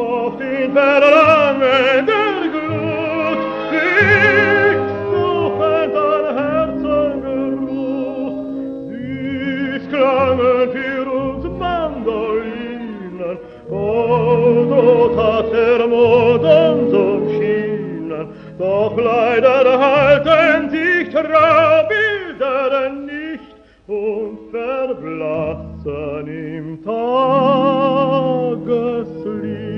auf den verlangenden Glut, liegt suchend an Herzengeruch. Süß klangen für uns Mandolinen, dort hat der Mond uns umschienen, doch leider halten sich Traubilder nicht und verblassen im Tageslicht.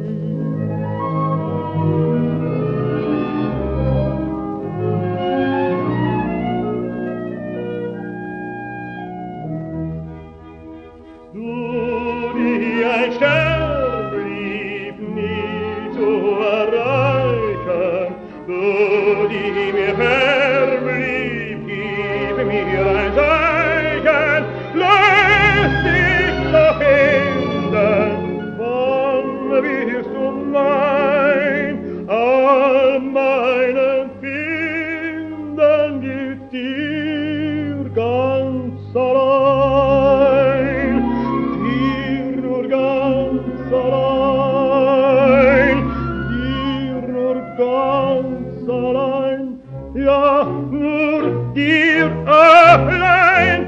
Du, die ein Stern blieb nie zu erreichen, du, die mir verblieb, gib mir ein Zeichen, lass dich doch finden, wann wirst du mein, all meinen Finden gilt dir ganz allein, dir nur ganz allein, dir nur ganz allein, ja, nur dir allein,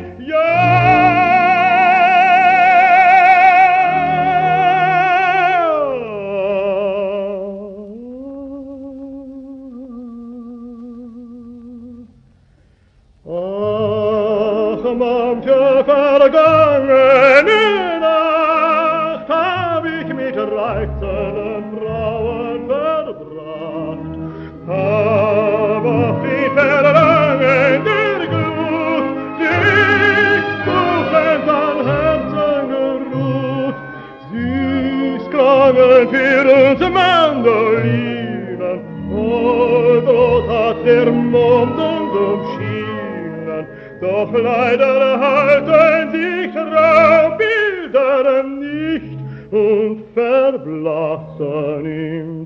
Ach, manche vergangene Nacht hab ich mit reizenden Frauen verbracht, hab auf die verlangende Glut, dich suchend an Herzen geruht. Süß klangen für uns Mandolinen, dort hat der Mond uns umschienen, doch leider halten sich Traubilder nicht und verblassen im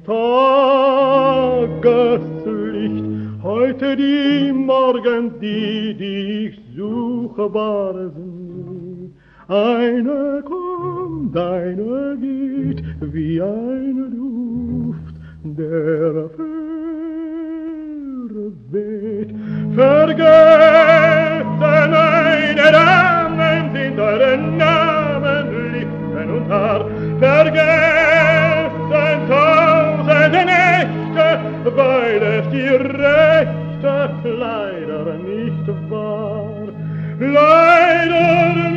Tageslicht. Heute die Morgen, die dich suchbar sind, eine kommt, eine geht, wie ein Duft, der verweht. Vergessen meine Damen sind eure Namen, Lippen und Haar. Vergessen tausende Nächte, weil es die rechte leider nicht war. Leider